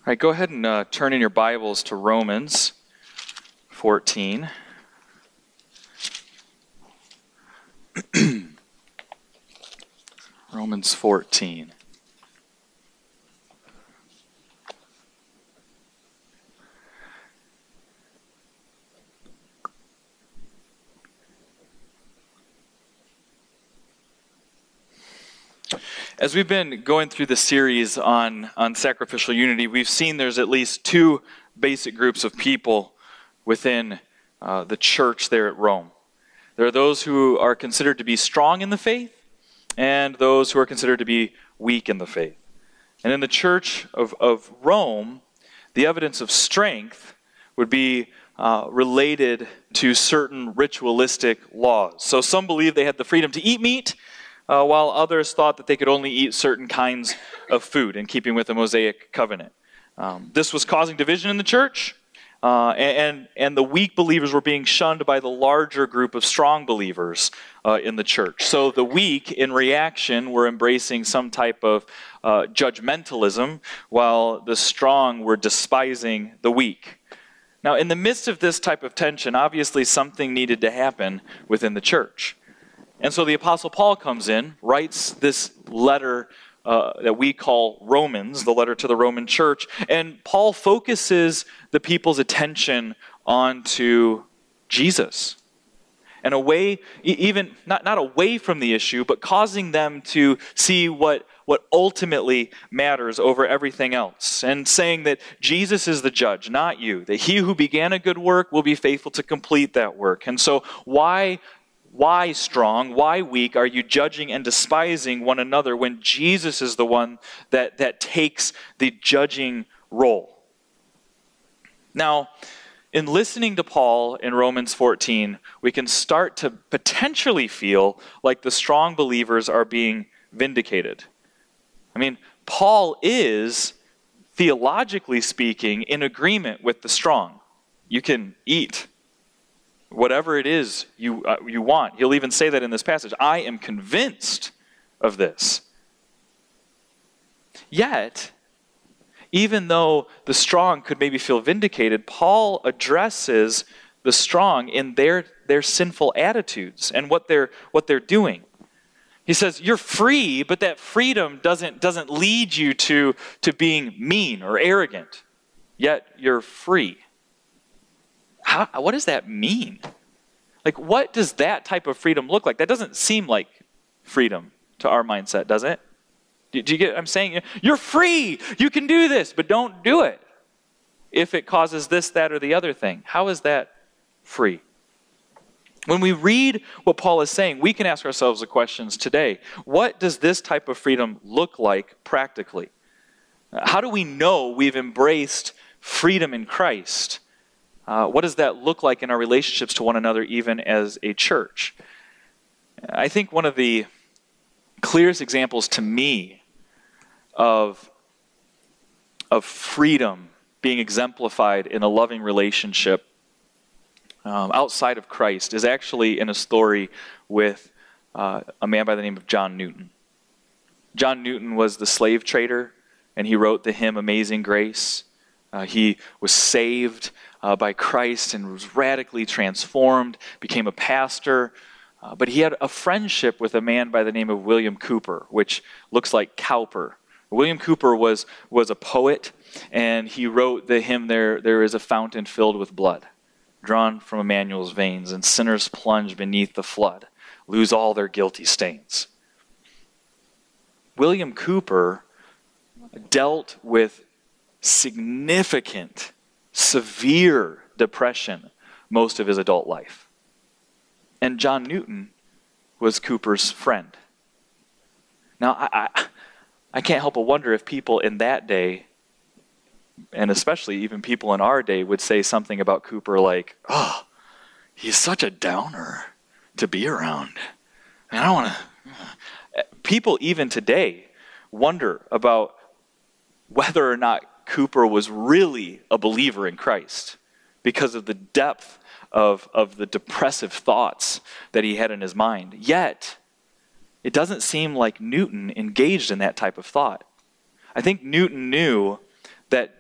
All right, go ahead and turn in your Bibles to Romans 14. Romans 14. As we've been going through the series on sacrificial unity, we've seen there's at least two basic groups of people within the church there at Rome. There are those who are considered to be strong in the faith, and those who are considered to be weak in the faith. And in the church of Rome, the evidence of strength would be related to certain ritualistic laws. So some believed they had the freedom to eat meat, while others thought that they could only eat certain kinds of food in keeping with the Mosaic covenant. This was causing division in the church, and the weak believers were being shunned by the larger group of strong believers in the church. So the weak, in reaction, were embracing some type of judgmentalism, while the strong were despising the weak. Now, in the midst of this type of tension, obviously something needed to happen within the church. And so the Apostle Paul comes in, writes this letter that we call Romans, the letter to the Roman church, and Paul focuses the people's attention onto Jesus. And away, even not away from the issue, but causing them to see what ultimately matters over everything else. And saying that Jesus is the judge, not you. That he who began a good work will be faithful to complete that work. And so why strong, why weak are you judging and despising one another when Jesus is the one that takes the judging role? Now, in listening to Paul in Romans 14, we can start to potentially feel like the strong believers are being vindicated. I mean, Paul is, theologically speaking, in agreement with the strong. You can eat whatever it is you want. He'll even say that in this passage. I am convinced of this. Yet, even though the strong could maybe feel vindicated, Paul addresses the strong in their sinful attitudes and what they're doing. He says, you're free, but that freedom doesn't lead you to being mean or arrogant. Yet you're free. What does that mean? Like, what does that type of freedom look like? That doesn't seem like freedom to our mindset, does it? Do you get what I'm saying? You're free. You can do this, but don't do it if it causes this, that, or the other thing. How is that free? When we read what Paul is saying, we can ask ourselves the questions today. What does this type of freedom look like practically? How do we know we've embraced freedom in Christ? What does that look like in our relationships to one another, even as a church? I think one of the clearest examples to me of freedom being exemplified in a loving relationship outside of Christ is actually in a story with a man by the name of John Newton. John Newton was the slave trader, and he wrote the hymn Amazing Grace. He was saved by Christ and was radically transformed, became a pastor. But he had a friendship with a man by the name of William Cowper, which looks like Cowper. William Cowper was a poet, and he wrote the hymn, There is a fountain filled with blood, drawn from Emmanuel's veins, and sinners plunge beneath the flood, lose all their guilty stains. William Cowper dealt with significant, severe depression most of his adult life. And John Newton was Cowper's friend. Now, I can't help but wonder if people in that day, and especially even people in our day, would say something about Cowper like, oh, he's such a downer to be around. I don't want to... People even today wonder about whether or not Cowper was really a believer in Christ because of the depth of the depressive thoughts that he had in his mind. Yet, it doesn't seem like Newton engaged in that type of thought. I think Newton knew that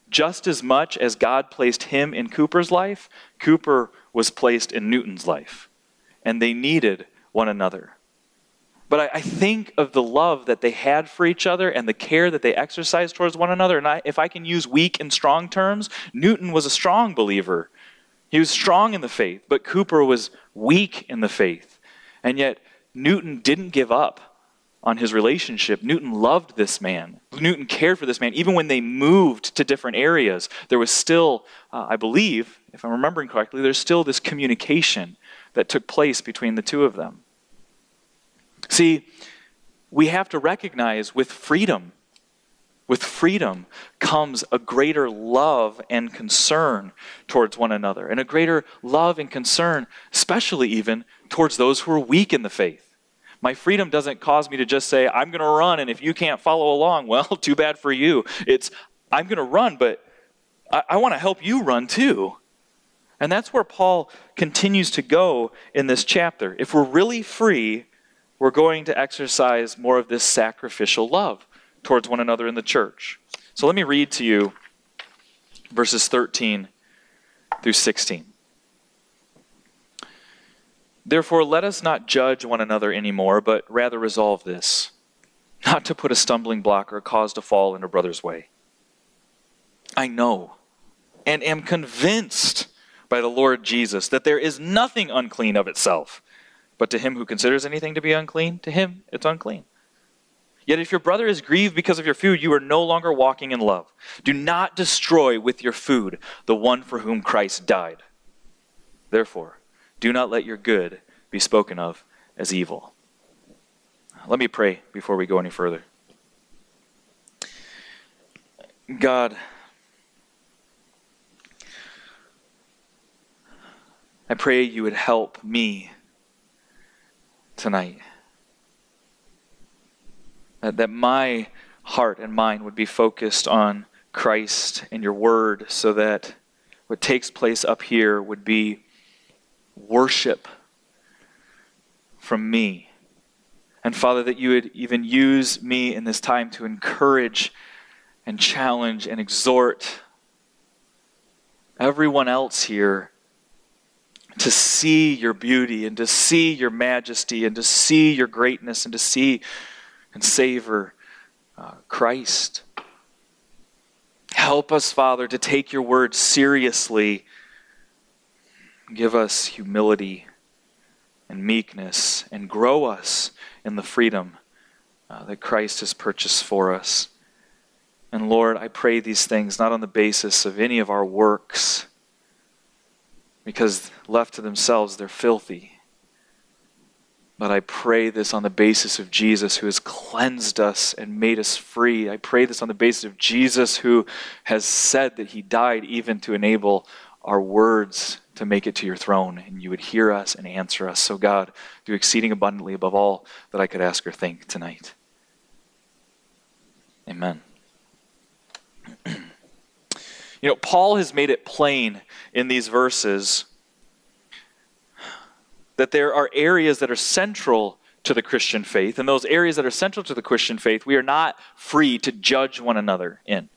Just as much as God placed him in Cooper's life, Cooper was placed in Newton's life. And they needed one another. But I think of the love that they had for each other and the care that they exercised towards one another. And if I can use weak and strong terms, Newton was a strong believer. He was strong in the faith, but Cooper was weak in the faith. And yet Newton didn't give up on his relationship. Newton loved this man. Newton cared for this man. Even when they moved to different areas, there was still, I believe, if I'm remembering correctly, there's still this communication that took place between the two of them. See, we have to recognize with freedom comes a greater love and concern towards one another, and a greater love and concern, especially even towards those who are weak in the faith. My freedom doesn't cause me to just say, I'm going to run, and if you can't follow along, well, too bad for you. It's, I'm going to run, but I want to help you run too. And that's where Paul continues to go in this chapter. If we're really free, we're going to exercise more of this sacrificial love towards one another in the church. So let me read to you verses 13 through 16. Therefore, let us not judge one another anymore, but rather resolve this, not to put a stumbling block or a cause to fall in a brother's way. I know and am convinced by the Lord Jesus that there is nothing unclean of itself, but to him who considers anything to be unclean, to him it's unclean. Yet if your brother is grieved because of your food, you are no longer walking in love. Do not destroy with your food the one for whom Christ died. Therefore, do not let your good be spoken of as evil. Let me pray before we go any further. God, I pray you would help me tonight. That my heart and mind would be focused on Christ and your word, so that what takes place up here would be worship from me. And Father, that you would even use me in this time to encourage and challenge and exhort everyone else here to see your beauty and to see your majesty and to see your greatness and to see and savor Christ. Help us, Father, to take your word seriously. Give us humility and meekness and grow us in the freedom that Christ has purchased for us. And Lord, I pray these things not on the basis of any of our works, because left to themselves, they're filthy. But I pray this on the basis of Jesus, who has cleansed us and made us free. I pray this on the basis of Jesus, who has said that he died even to enable our words to make it to your throne, and you would hear us and answer us. So God, do exceeding abundantly above all that I could ask or think tonight. Amen. You know, Paul has made it plain in these verses that there are areas that are central to the Christian faith, and those areas that are central to the Christian faith, we are not free to judge one another in.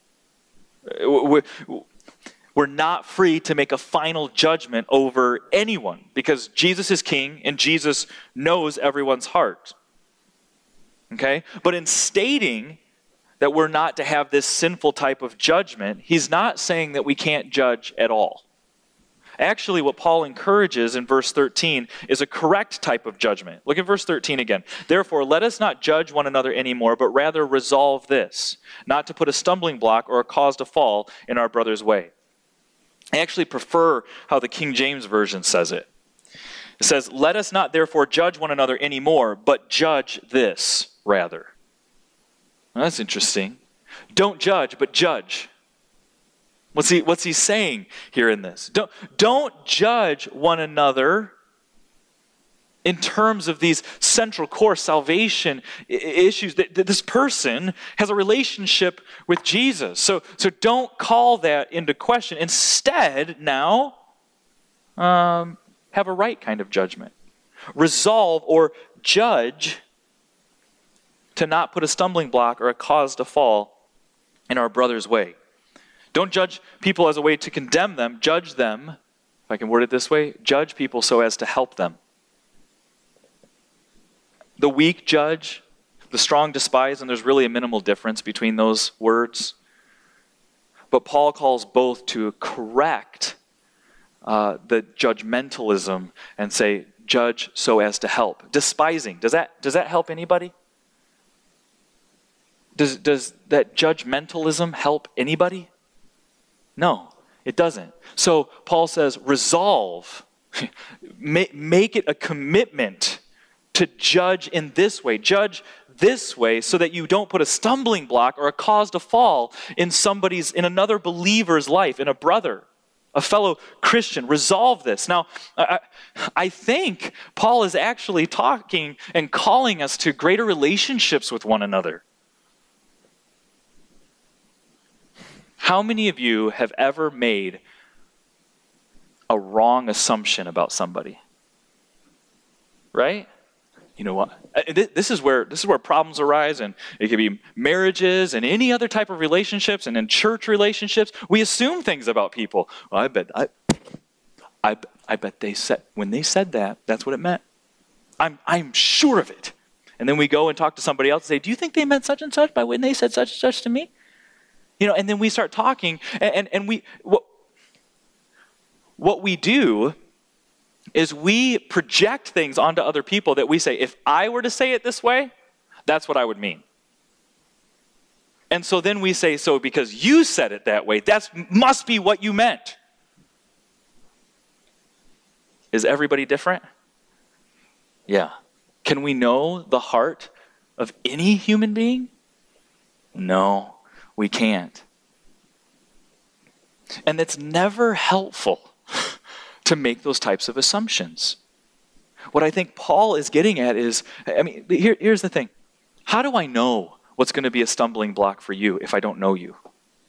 We're not free to make a final judgment over anyone, because Jesus is king and Jesus knows everyone's heart. Okay? But in stating that we're not to have this sinful type of judgment, he's not saying that we can't judge at all. Actually, what Paul encourages in verse 13 is a correct type of judgment. Look at verse 13 again. Therefore, let us not judge one another anymore, but rather resolve this, not to put a stumbling block or a cause to fall in our brother's way. I actually prefer how the King James Version says it. It says, let us not therefore judge one another anymore, but judge this rather. Well, that's interesting. Don't judge, but judge. What's he saying here in this? Don't judge one another in terms of these central core salvation issues. That this person has a relationship with Jesus. So don't call that into question. Instead, now, have a right kind of judgment. Resolve or judge to not put a stumbling block or a cause to fall in our brother's way. Don't judge people as a way to condemn them. Judge them, if I can word it this way, judge people so as to help them. The weak judge, the strong despise, and there's really a minimal difference between those words. But Paul calls both to correct the judgmentalism and say, judge so as to help. Despising, does that help anybody? Does that judgmentalism help anybody? No, it doesn't. So Paul says, resolve, make it a commitment to judge in this way. Judge this way so that you don't put a stumbling block or a cause to fall in another believer's life, in a brother, a fellow Christian. Resolve this. Now, I think Paul is actually talking and calling us to greater relationships with one another. How many of you have ever made a wrong assumption about somebody? Right? You know what? This is where problems arise, and it could be marriages and any other type of relationships, and in church relationships, we assume things about people. Well, I bet they said, when they said that, that's what it meant. I'm sure of it. And then we go and talk to somebody else and say, do you think they meant such and such by when they said such and such to me? And then we start talking, and what we do is we project things onto other people that we say, if I were to say it this way, that's what I would mean. And so then we say, so because you said it that way, that must be what you meant. Is everybody different? Yeah. Can we know the heart of any human being? No, we can't. And it's never helpful to make those types of assumptions. What I think Paul is getting at is, here's the thing. How do I know what's going to be a stumbling block for you if I don't know you?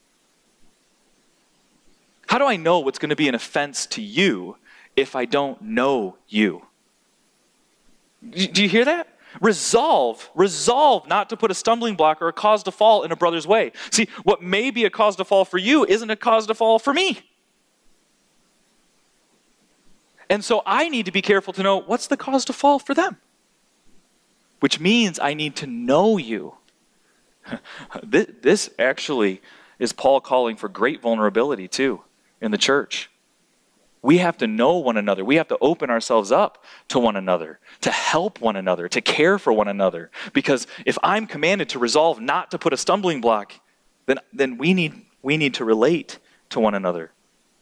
How do I know what's going to be an offense to you if I don't know you? Do you hear that? Resolve not to put a stumbling block or a cause to fall in a brother's way. See, what may be a cause to fall for you isn't a cause to fall for me. And so I need to be careful to know what's the cause to fall for them. Which means I need to know you. This actually is Paul calling for great vulnerability too in the church. We have to know one another. We have to open ourselves up to one another, to help one another, to care for one another. Because if I'm commanded to resolve not to put a stumbling block, then we need to relate to one another.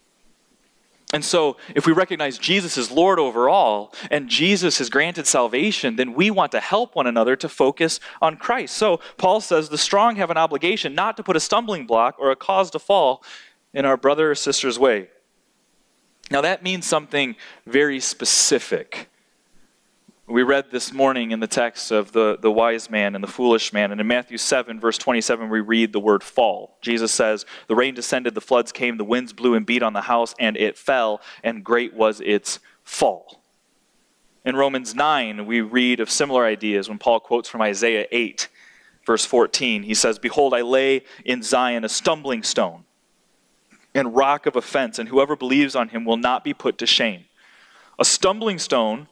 And so if we recognize Jesus is Lord over all, and Jesus has granted salvation, then we want to help one another to focus on Christ. So Paul says the strong have an obligation not to put a stumbling block or a cause to fall in our brother or sister's way. Now that means something very specific. We read this morning in the text of the wise man and the foolish man. And in Matthew 7, verse 27, we read the word fall. Jesus says, the rain descended, the floods came, the winds blew and beat on the house, and it fell, and great was its fall. In Romans 9, we read of similar ideas when Paul quotes from Isaiah 8, verse 14. He says, behold, I lay in Zion a stumbling stone and rock of offense, and whoever believes on him will not be put to shame. A stumbling stone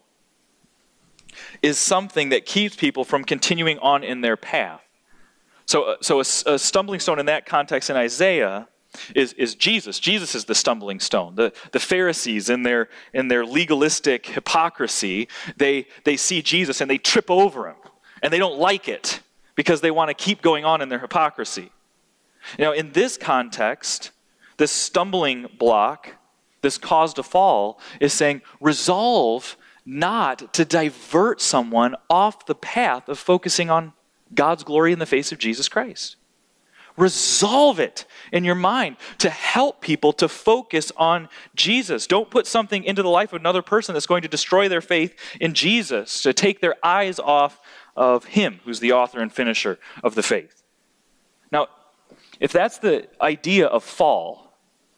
is something that keeps people from continuing on in their path. So a stumbling stone in that context in Isaiah is Jesus. Jesus is the stumbling stone. The Pharisees in their legalistic hypocrisy, they see Jesus and they trip over him. And they don't like it because they want to keep going on in their hypocrisy. In this context, this stumbling block, this cause to fall, is saying resolve not to divert someone off the path of focusing on God's glory in the face of Jesus Christ. Resolve it in your mind to help people to focus on Jesus. Don't put something into the life of another person that's going to destroy their faith in Jesus, to take their eyes off of him, who's the author and finisher of the faith. Now, if that's the idea of fall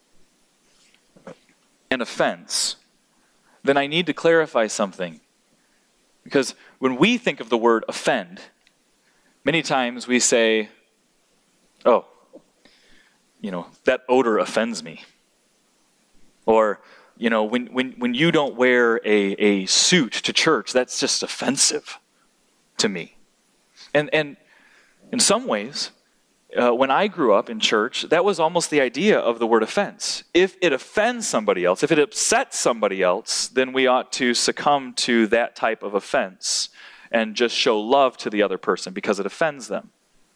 and offense, then I need to clarify something. Because when we think of the word offend, many times we say, oh, that odor offends me. Or, when you don't wear a suit to church, that's just offensive to me. And in some ways, when I grew up in church, that was almost the idea of the word offense. If it offends somebody else, if it upsets somebody else, then we ought to succumb to that type of offense and just show love to the other person because it offends them.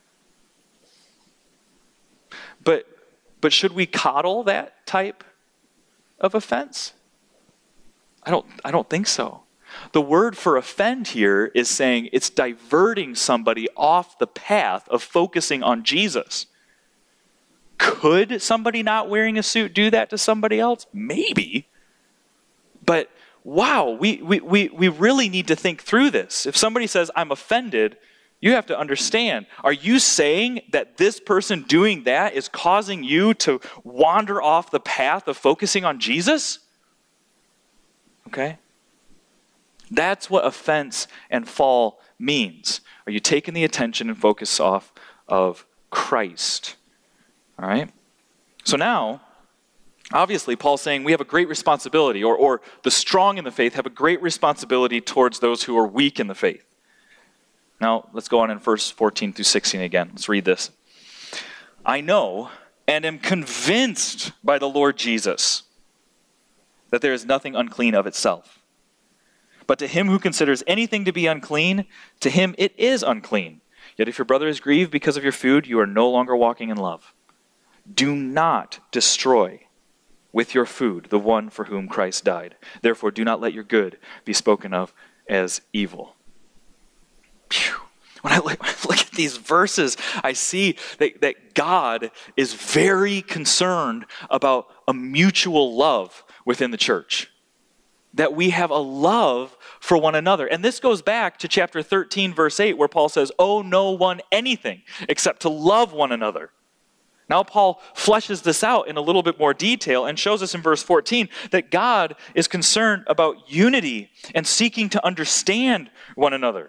But should we coddle that type of offense? I don't think so. The word for offend here is saying it's diverting somebody off the path of focusing on Jesus. Could somebody not wearing a suit do that to somebody else? Maybe. But wow, we really need to think through this. If somebody says, I'm offended, you have to understand, are you saying that this person doing that is causing you to wander off the path of focusing on Jesus? Okay? That's what offense and fall means. Are you taking the attention and focus off of Christ? All right? So now, obviously, Paul's saying we have a great responsibility, or the strong in the faith have a great responsibility towards those who are weak in the faith. Now, let's go on in verse 14 through 16 again. Let's read this. I know and am convinced by the Lord Jesus that there is nothing unclean of itself. But to him who considers anything to be unclean, to him it is unclean. Yet if your brother is grieved because of your food, you are no longer walking in love. Do not destroy with your food the one for whom Christ died. Therefore, do not let your good be spoken of as evil. Phew. When I look at these verses, I see that God is very concerned about a mutual love within the church. That we have a love for one another. And this goes back to chapter 13, verse 8, where Paul says, owe no one anything except to love one another. Now Paul fleshes this out in a little bit more detail and shows us in verse 14 that God is concerned about unity and seeking to understand one another.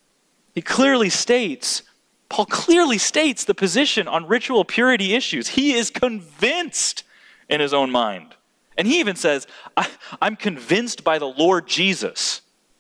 Paul clearly states the position on ritual purity issues. He is convinced in his own mind. And he even says, I'm convinced by the Lord Jesus.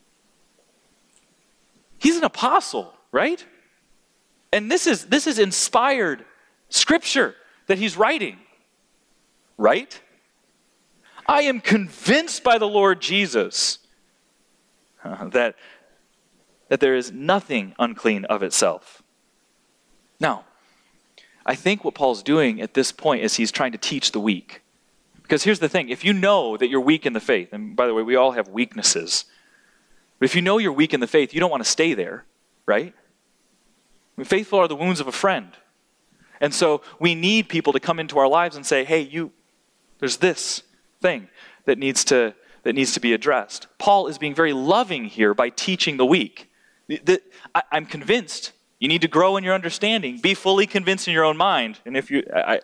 He's an apostle, right? And this is inspired scripture that he's writing, right? I am convinced by the Lord Jesus that there is nothing unclean of itself. Now, I think what Paul's doing at this point is he's trying to teach the weak. Because here's the thing, if you know that you're weak in the faith, and by the way, we all have weaknesses, but if you know you're weak in the faith, you don't want to stay there, right? I mean, faithful are the wounds of a friend. And so we need people to come into our lives and say, hey, there's this thing that needs to be addressed. Paul is being very loving here by teaching the weak. I'm convinced you need to grow in your understanding. Be fully convinced in your own mind. And if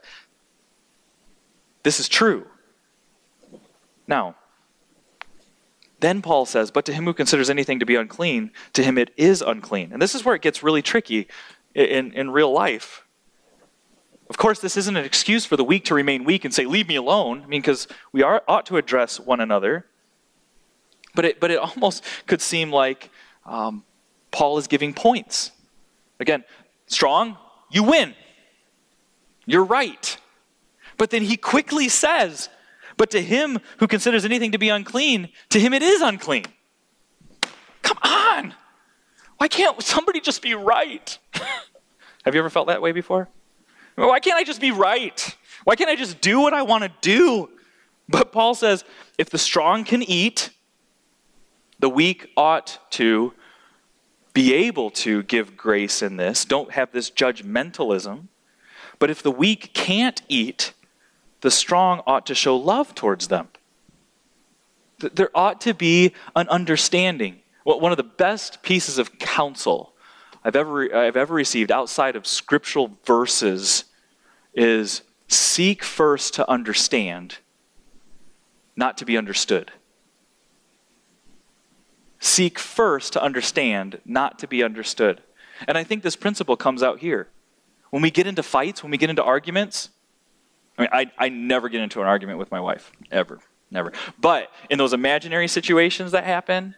this is true. Now, then Paul says, but to him who considers anything to be unclean, to him it is unclean. And this is where it gets really tricky in real life. Of course, this isn't an excuse for the weak to remain weak and say, leave me alone. I mean, because we ought to address one another. But it almost could seem like Paul is giving points. Again, strong, you win. You're right. But then he quickly says, but to him who considers anything to be unclean, to him it is unclean. Come on. Why can't somebody just be right? Have you ever felt that way before? Why can't I just be right? Why can't I just do what I want to do? But Paul says, if the strong can eat, the weak ought to be able to give grace in this. Don't have this judgmentalism. But if the weak can't eat, the strong ought to show love towards them. There ought to be an understanding. One of the best pieces of counsel I've ever received outside of scriptural verses is seek first to understand, not to be understood. Seek first to understand, not to be understood. And I think this principle comes out here. When we get into fights, when we get into arguments, I mean, I never get into an argument with my wife, ever, never. But in those imaginary situations that happen,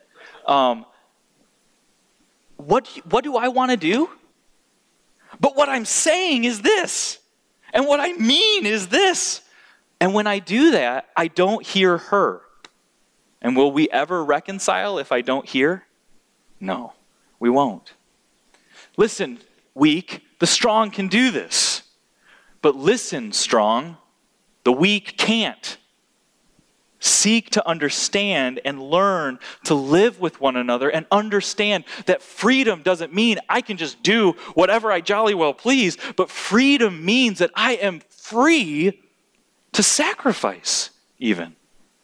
what do I want to do? But what I'm saying is this, and what I mean is this. And when I do that, I don't hear her. And will we ever reconcile if I don't hear? No, we won't. Listen, weak, the strong can do this. But listen, strong, the weak can't. Seek to understand and learn to live with one another and understand that freedom doesn't mean I can just do whatever I jolly well please, but freedom means that I am free to sacrifice even.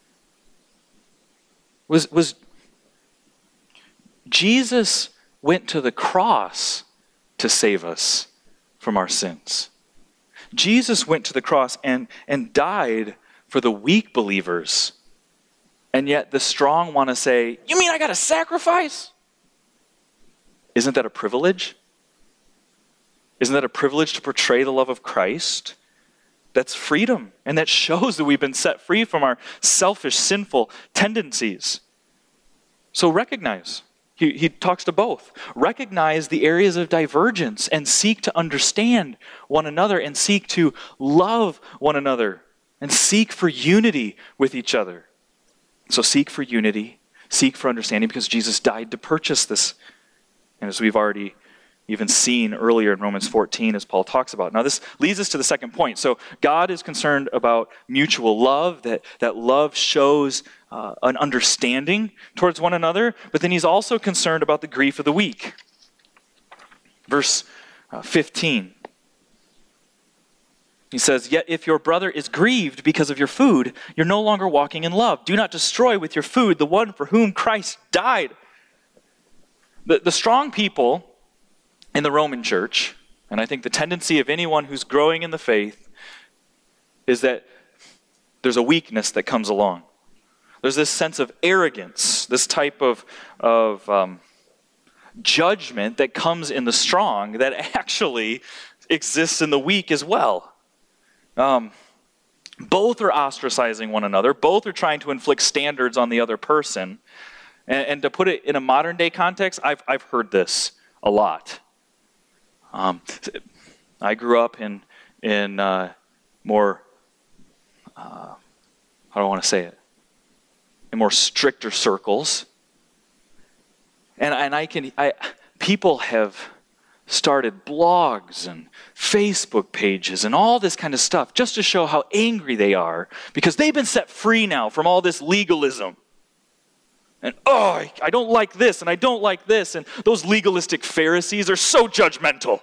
Was Jesus went to the cross to save us from our sins. Jesus went to the cross and died for the weak believers. And yet the strong want to say, you mean I got to sacrifice? Isn't that a privilege? Isn't that a privilege to portray the love of Christ? That's freedom. And that shows that we've been set free from our selfish, sinful tendencies. So recognize. He talks to both. Recognize the areas of divergence and seek to understand one another and seek to love one another and seek for unity with each other. So seek for unity, seek for understanding because Jesus died to purchase this. And as we've already even seen earlier in Romans 14 as Paul talks about. Now this leads us to the second point. So God is concerned about mutual love, that love shows an understanding towards one another, but then he's also concerned about the grief of the weak. Verse 15. He says, yet if your brother is grieved because of your food, you're no longer walking in love. Do not destroy with your food the one for whom Christ died. The strong people in the Roman church, and I think the tendency of anyone who's growing in the faith, is that there's a weakness that comes along. There's this sense of arrogance, this type of judgment that comes in the strong that actually exists in the weak as well. Both are ostracizing one another. Both are trying to inflict standards on the other person. And to put it in a modern day context, I've heard this a lot. I grew up in more, how do I want to say it? In more stricter circles. And people have started blogs and Facebook pages and all this kind of stuff just to show how angry they are because they've been set free now from all this legalism. And, I don't like this and I don't like this. And those legalistic Pharisees are so judgmental.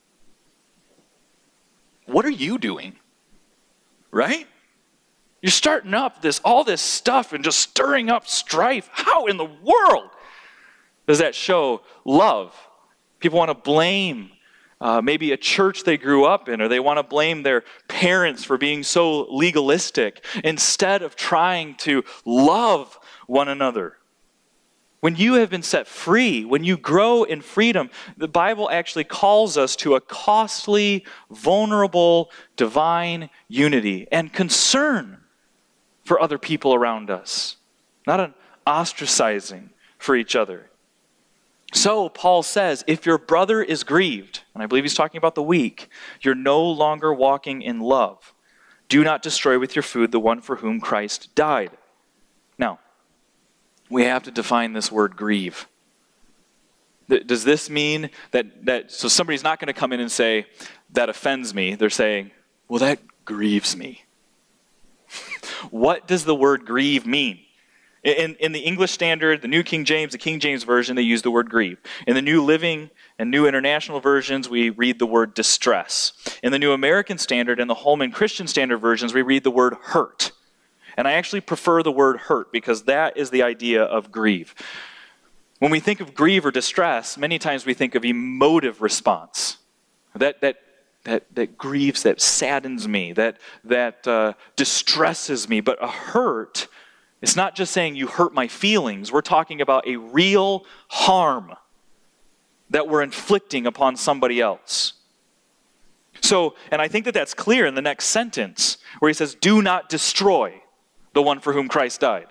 What are you doing? Right? You're starting up all this stuff and just stirring up strife. How in the world does that show love? People want to blame maybe a church they grew up in, or they want to blame their parents for being so legalistic instead of trying to love one another. When you have been set free, when you grow in freedom, the Bible actually calls us to a costly, vulnerable, divine unity and concern for other people around us, not an ostracizing for each other. So Paul says, if your brother is grieved, and I believe he's talking about the weak, you're no longer walking in love. Do not destroy with your food the one for whom Christ died. Now, we have to define this word grieve. Does this mean that so somebody's not going to come in and say, that offends me. They're saying, well, that grieves me. What does the word grieve mean? In the English Standard, the New King James, the King James Version, they use the word grieve. In the New Living and New International Versions, we read the word distress. In the New American Standard and the Holman Christian Standard Versions, we read the word hurt. And I actually prefer the word hurt because that is the idea of grieve. When we think of grieve or distress, many times we think of emotive response. That grieves, that saddens me, that distresses me. But a hurt, it's not just saying you hurt my feelings. We're talking about a real harm that we're inflicting upon somebody else. So, and I think that that's clear in the next sentence where he says, do not destroy the one for whom Christ died.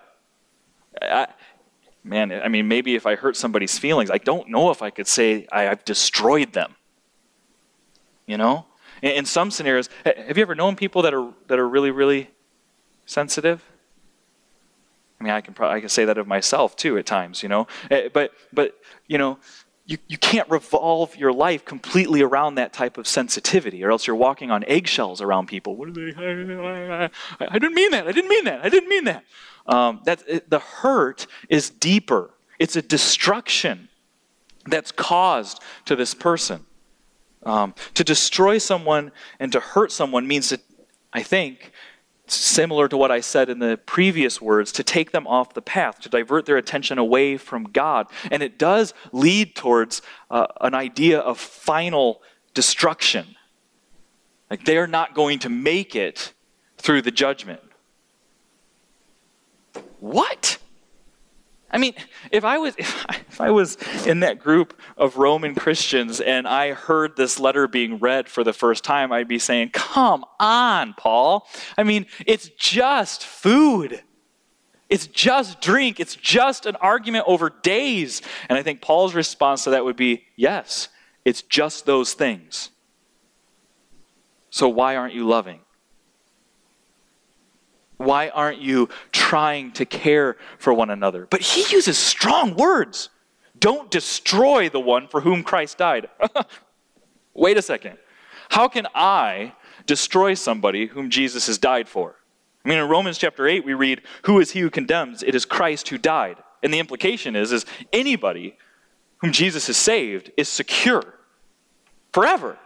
Maybe if I hurt somebody's feelings, I don't know if I could say I've destroyed them. In some scenarios, have you ever known people that are really, really sensitive? I can say that of myself too at times, But you can't revolve your life completely around that type of sensitivity, or else you're walking on eggshells around people. What are they? I didn't mean that. I didn't mean that. I didn't mean that. The hurt is deeper. It's a destruction that's caused to this person. To destroy someone and to hurt someone means that, I think, similar to what I said in the previous words, to take them off the path, to divert their attention away from God. And it does lead towards an idea of final destruction. Like they're not going to make it through the judgment. What? If I was in that group of Roman Christians and I heard this letter being read for the first time, I'd be saying, come on, Paul. It's just food. It's just drink. It's just an argument over days. And I think Paul's response to that would be, yes, it's just those things. So why aren't you loving? Why aren't you trying to care for one another? But he uses strong words. Don't destroy the one for whom Christ died. Wait a second. How can I destroy somebody whom Jesus has died for? In Romans chapter 8, we read, who is he who condemns? It is Christ who died. And the implication is anybody whom Jesus has saved is secure forever.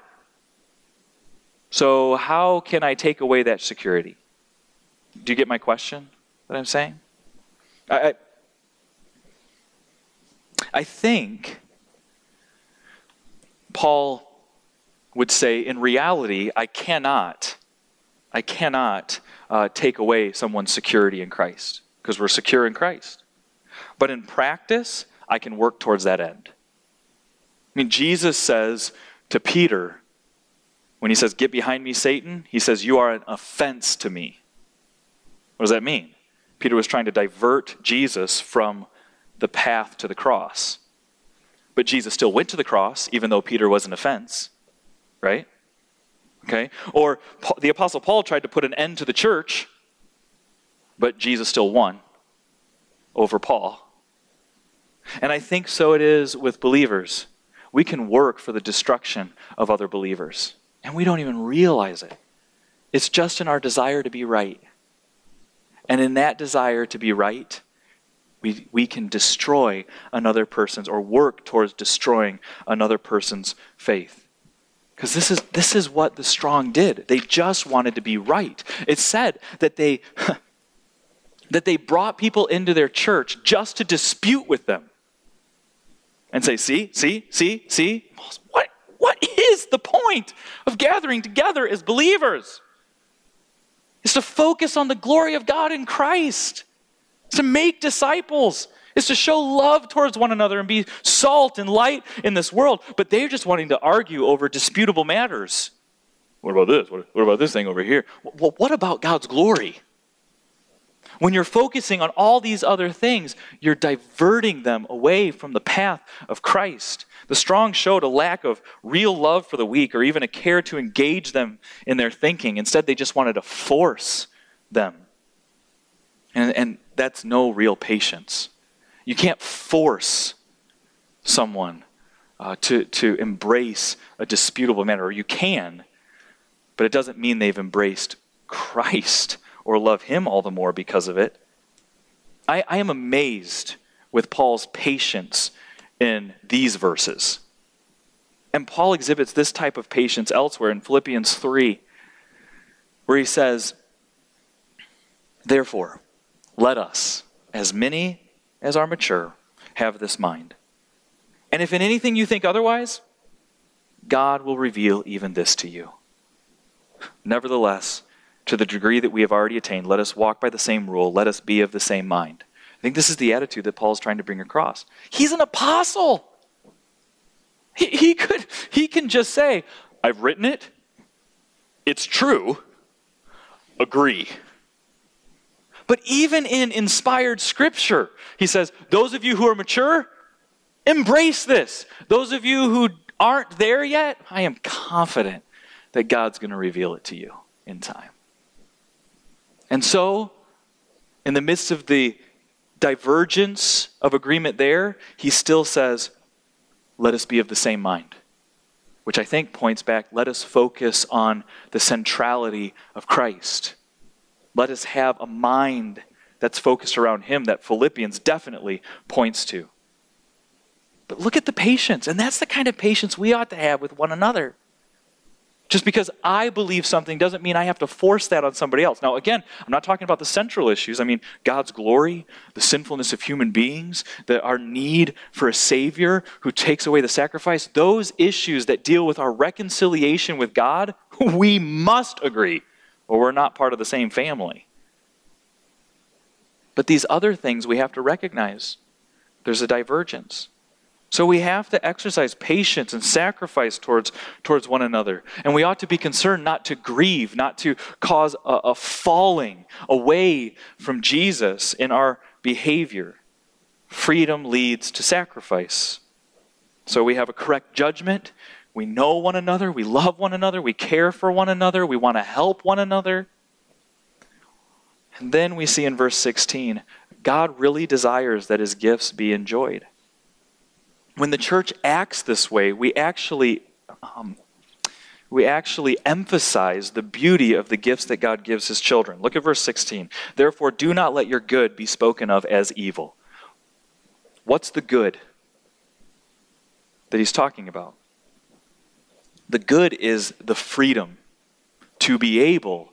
So how can I take away that security? Do you get my question that I'm saying? I think Paul would say, in reality, I cannot take away someone's security in Christ, because we're secure in Christ. But in practice, I can work towards that end. Jesus says to Peter, when he says, get behind me, Satan, he says, you are an offense to me. What does that mean? Peter was trying to divert Jesus from the path to the cross. But Jesus still went to the cross, even though Peter was an offense. Right? Okay? Or the Apostle Paul tried to put an end to the church, but Jesus still won over Paul. And I think so it is with believers. We can work for the destruction of other believers, and we don't even realize it. It's just in our desire to be right. And in that desire to be right, we can destroy another person's, or work towards destroying another person's faith. Because this is what the strong did. They just wanted to be right. It said that they brought people into their church just to dispute with them. And say, see? What is the point of gathering together as believers? It's to focus on the glory of God in Christ. It's to make disciples. It's to show love towards one another and be salt and light in this world. But they're just wanting to argue over disputable matters. What about this? What about this thing over here? Well, what about God's glory? When you're focusing on all these other things, you're diverting them away from the path of Christ. The strong showed a lack of real love for the weak, or even a care to engage them in their thinking. Instead, they just wanted to force them. And that's no real patience. You can't force someone to embrace a disputable matter. Or you can, but it doesn't mean they've embraced Christ or love him all the more because of it. I am amazed with Paul's patience in these verses. And Paul exhibits this type of patience elsewhere in Philippians 3, where he says, therefore, let us, as many as are mature, have this mind. And if in anything you think otherwise, God will reveal even this to you. Nevertheless, to the degree that we have already attained, let us walk by the same rule. Let us be of the same mind. I think this is the attitude that Paul is trying to bring across. He's an apostle. He can just say, I've written it. it's true, agree. But even in inspired scripture, he says, those of you who are mature, embrace this. Those of you who aren't there yet, I am confident that God's going to reveal it to you in time. And so, in the midst of the divergence of agreement there, he still says, let us be of the same mind. Which I think points back, let us focus on the centrality of Christ. Let us have a mind that's focused around him that Philippians definitely points to. But look at the patience, and that's the kind of patience we ought to have with one another. Just because I believe something doesn't mean I have to force that on somebody else. Now, again, I'm not talking about the central issues. I mean, God's glory, the sinfulness of human beings, our need for a Savior who takes away the sacrifice, those issues that deal with our reconciliation with God, we must agree, or we're not part of the same family. But these other things we have to recognize. There's a divergence. So we have to exercise patience and sacrifice towards one another. And we ought to be concerned not to grieve, not to cause a falling away from Jesus in our behavior. Freedom leads to sacrifice. So we have a correct judgment. We know one another. We love one another. We care for one another. We want to help one another. And then we see in verse 16, God really desires that his gifts be enjoyed. When the church acts this way, we actually emphasize the beauty of the gifts that God gives his children. Look at verse 16. Therefore, do not let your good be spoken of as evil. What's the good that he's talking about? The good is the freedom to be able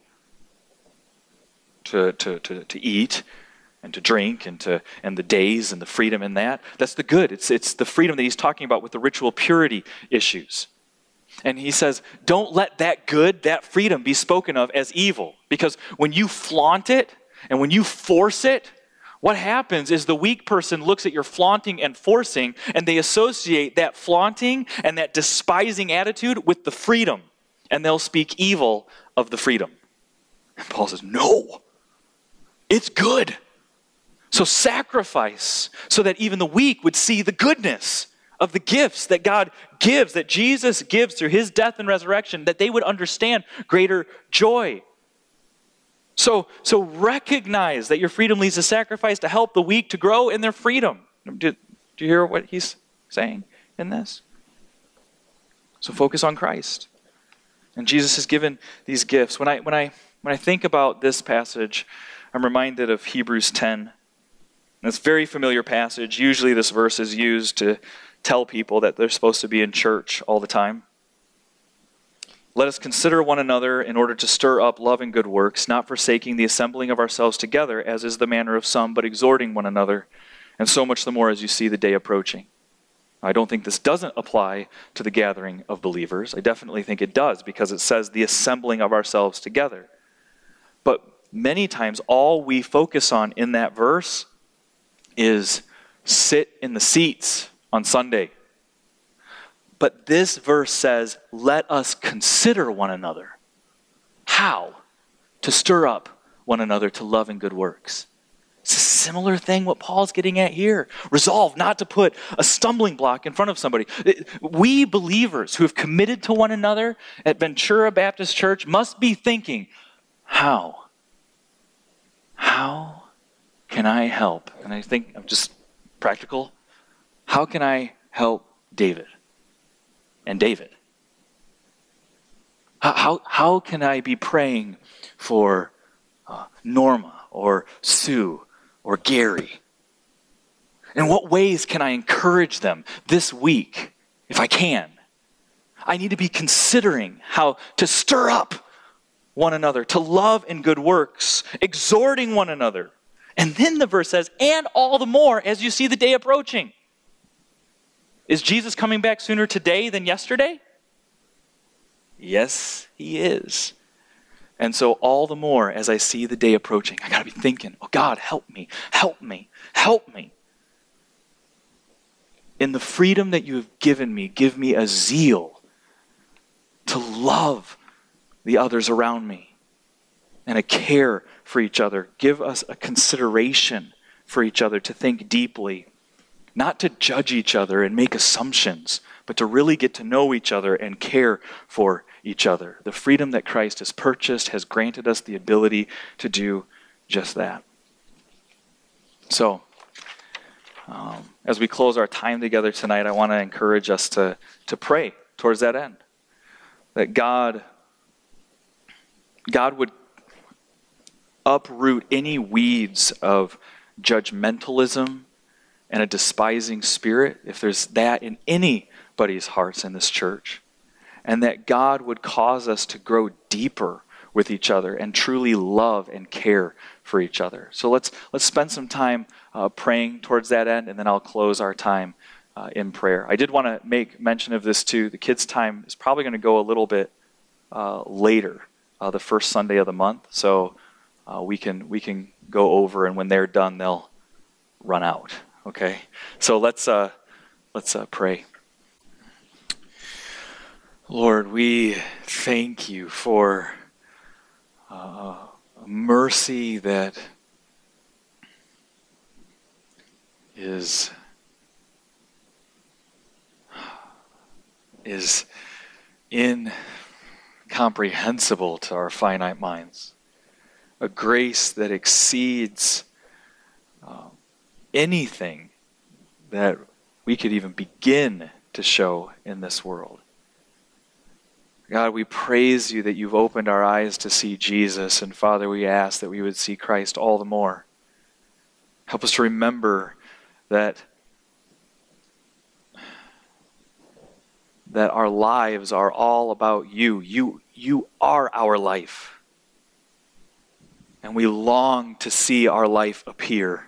to eat and to drink and the days and the freedom in that. That's the good. It's the freedom that he's talking about with the ritual purity issues. And he says, don't let that good, that freedom be spoken of as evil. Because when you flaunt it and when you force it, what happens is the weak person looks at your flaunting and forcing and they associate that flaunting and that despising attitude with the freedom. And they'll speak evil of the freedom. And Paul says, no, it's good. So sacrifice so that even the weak would see the goodness of the gifts that God gives, that Jesus gives through his death and resurrection, that they would understand greater joy. So recognize that your freedom leads to sacrifice to help the weak to grow in their freedom. Do you hear what he's saying in this? So focus on Christ. And Jesus has given these gifts. When I think about this passage, I'm reminded of Hebrews 10. It's a very familiar passage. Usually this verse is used to tell people that they're supposed to be in church all the time. Let us consider one another in order to stir up love and good works, not forsaking the assembling of ourselves together, as is the manner of some, but exhorting one another, and so much the more as you see the day approaching. I don't think this doesn't apply to the gathering of believers. I definitely think it does, because it says the assembling of ourselves together. But many times all we focus on in that verse is sit in the seats on Sunday. But this verse says, let us consider one another. How? To stir up one another to love and good works. It's a similar thing what Paul's getting at here. Resolve not to put a stumbling block in front of somebody. We believers who have committed to one another at Ventura Baptist Church must be thinking, how? How can I help? And I think I'm just practical. How can I help David and David? How can I be praying for Norma or Sue or Gary? In what ways can I encourage them this week, if I can? I need to be considering how to stir up one another, to love and good works, exhorting one another. And then the verse says, and all the more as you see the day approaching. Is Jesus coming back sooner today than yesterday? Yes, he is. And so all the more as I see the day approaching, I got to be thinking, oh God, help me, help me, help me. In the freedom that you have given me, give me a zeal to love the others around me and a care for each other. Give us a consideration for each other, to think deeply, not to judge each other and make assumptions, but to really get to know each other and care for each other. The freedom that Christ has purchased has granted us the ability to do just that. So, as we close our time together tonight, I want to encourage us to pray towards that end. That God would uproot any weeds of judgmentalism and a despising spirit, if there's that in anybody's hearts in this church. And that God would cause us to grow deeper with each other and truly love and care for each other. So let's spend some time praying towards that end, and then I'll close our time in prayer. I did want to make mention of this too. The kids' time is probably going to go a little bit later, the first Sunday of the month. So we can go over, and when they're done, they'll run out. Okay. So let's pray. Lord, we thank you for mercy that is incomprehensible to our finite minds. A grace that exceeds anything that we could even begin to show in this world. God, we praise you that you've opened our eyes to see Jesus, and Father, we ask that we would see Christ all the more. Help us to remember that our lives are all about you. You are our life. And we long to see our life appear,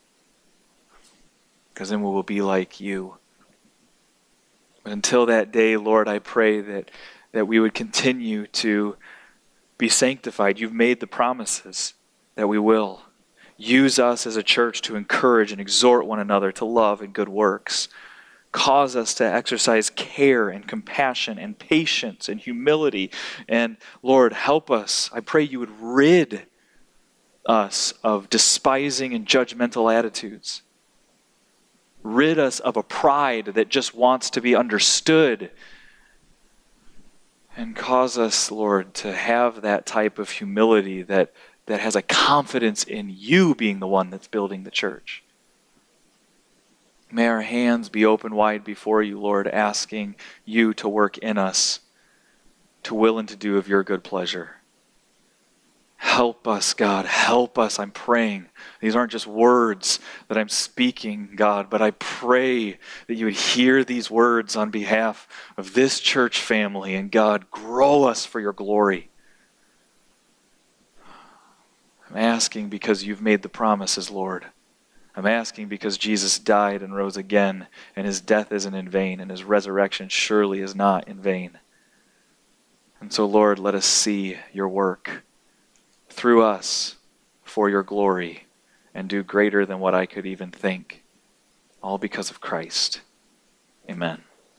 because then we will be like you. But until that day, Lord, I pray that we would continue to be sanctified. You've made the promises that we will. Use us as a church to encourage and exhort one another to love and good works. Cause us to exercise care and compassion and patience and humility. And Lord, help us. I pray you would rid us of despising and judgmental attitudes. Rid us of a pride that just wants to be understood. And cause us, Lord, to have that type of humility that has a confidence in you being the one that's building the church. May our hands be open wide before you, Lord, asking you to work in us, to will and to do of your good pleasure. Help us, God. Help us. I'm praying. These aren't just words that I'm speaking, God, but I pray that you would hear these words on behalf of this church family, and God, grow us for your glory. I'm asking because you've made the promises, Lord. I'm asking because Jesus died and rose again, and his death isn't in vain, and his resurrection surely is not in vain. And so, Lord, let us see your work through us for your glory, and do greater than what I could even think, all because of Christ. Amen.